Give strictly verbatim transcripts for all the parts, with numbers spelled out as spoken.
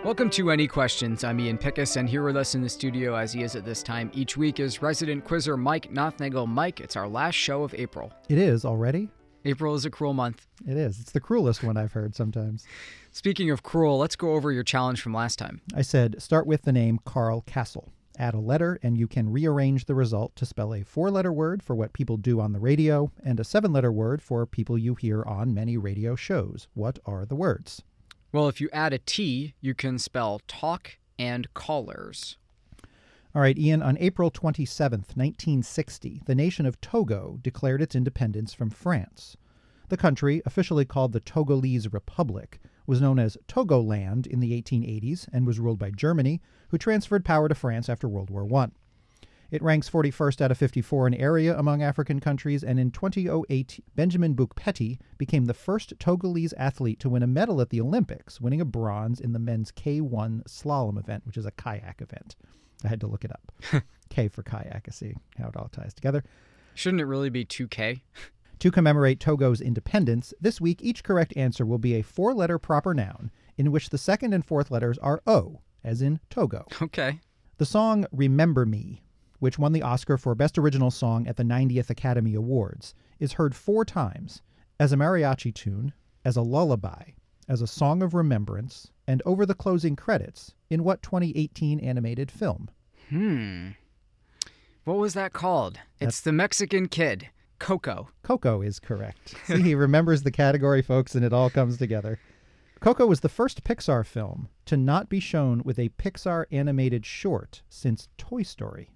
Welcome to Any Questions. I'm Ian Pickus, and here with us in the studio, as he is at this time each week, is resident quizzer Mike Nothnagel. Mike, it's our last show of April. It is already? April is a cruel month. It is. It's the cruelest one I've heard sometimes. Speaking of cruel, let's go over your challenge from last time. I said, start with the name Carl Castle. Add a letter, and you can rearrange the result to spell a four-letter word for what people do on the radio and a seven-letter word for people you hear on many radio shows. What are the words? Well, if you add a T, you can spell talk and callers. All right, Ian, on April twenty-seventh, nineteen sixty, the nation of Togo declared its independence from France. The country, officially called the Togolese Republic, was known as Togoland in the eighteen eighties and was ruled by Germany, who transferred power to France after World War One. It ranks forty-first out of fifty-four in area among African countries, and in two thousand eight, Benjamin Bukpeti became the first Togolese athlete to win a medal at the Olympics, winning a bronze in the men's K one slalom event, which is a kayak event. I had to look it up. K for kayak, I see how it all ties together. Shouldn't it really be two K? To commemorate Togo's independence, this week each correct answer will be a four-letter proper noun in which the second and fourth letters are O, as in Togo. Okay. The song Remember Me, which won the Oscar for Best Original Song at the ninetieth Academy Awards, is heard four times as a mariachi tune, as a lullaby, as a song of remembrance, and over the closing credits in what twenty eighteen animated film? Hmm. What was that called? That's- It's The Mexican Kid. Coco. Coco is correct. See, he remembers the category, folks, and it all comes together. Coco was the first Pixar film to not be shown with a Pixar animated short since Toy Story.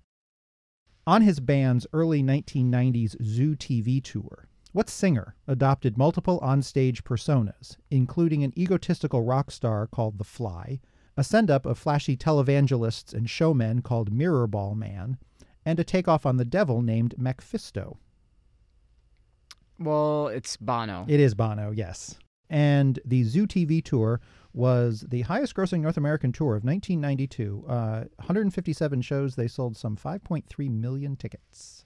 On his band's early nineteen nineties Zoo T V tour, what singer adopted multiple onstage personas, including an egotistical rock star called The Fly, a send-up of flashy televangelists and showmen called Mirrorball Man, and a takeoff on the devil named Mephisto? Well, it's Bono. It is Bono, yes. And the Zoo T V tour was the highest-grossing North American tour of nineteen ninety-two. Uh, one hundred fifty-seven shows, they sold some five point three million tickets.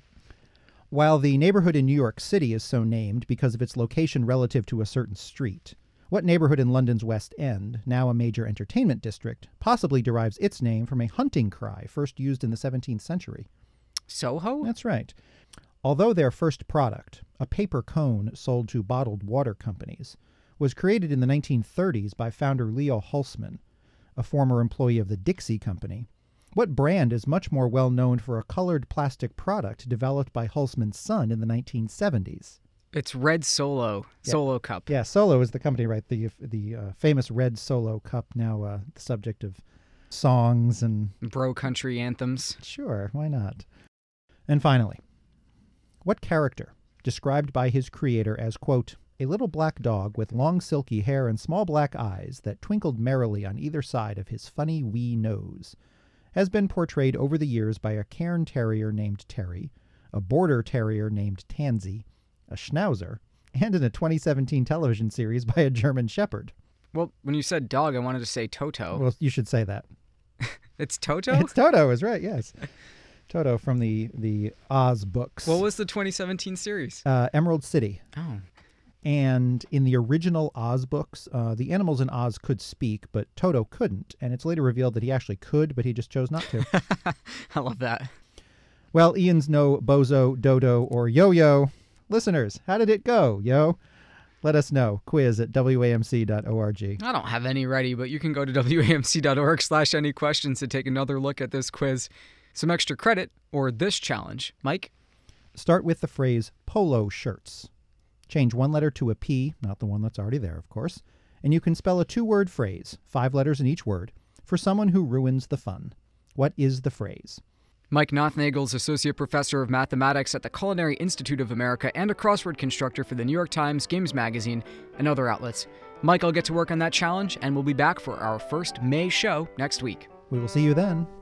While the neighborhood in New York City is so named because of its location relative to a certain street, what neighborhood in London's West End, now a major entertainment district, possibly derives its name from a hunting cry first used in the seventeenth century? Soho? That's right. Although their first product, a paper cone sold to bottled water companies, was created in the nineteen thirties by founder Leo Hulsman, a former employee of the Dixie Company, what brand is much more well known for a colored plastic product developed by Hulsman's son in the nineteen seventies? It's Red Solo. Yeah. Solo Cup. Yeah, Solo is the company, right? The the uh, famous Red Solo Cup, now uh, the subject of songs and... Bro country anthems. Sure, why not? And finally, what character, described by his creator as, quote, a little black dog with long silky hair and small black eyes that twinkled merrily on either side of his funny wee nose, has been portrayed over the years by a Cairn Terrier named Terry, a Border Terrier named Tansy, a Schnauzer, and in a twenty seventeen television series by a German Shepherd? Well, when you said dog, I wanted to say Toto. Well, you should say that. It's Toto? It's Toto, is right, yes. Toto from the, the Oz books. What was the twenty seventeen series? Uh, Emerald City. Oh. And in the original Oz books, uh, the animals in Oz could speak, but Toto couldn't. And it's later revealed that he actually could, but he just chose not to. I love that. Well, Ian's no Bozo, Dodo, or Yo-Yo. Listeners, how did it go, yo? Let us know. Quiz at W A M C dot org. I don't have any ready, but you can go to W A M C dot org slash any questions to take another look at this quiz. Some extra credit, or this challenge. Mike? Start with the phrase polo shirts. Change one letter to a P, not the one that's already there, of course, and you can spell a two-word phrase, five letters in each word, for someone who ruins the fun. What is the phrase? Mike Nothnagel is Associate Professor of Mathematics at the Culinary Institute of America and a crossword constructor for the New York Times, Games Magazine, and other outlets. Mike will get to work on that challenge, and we'll be back for our first May show next week. We will see you then.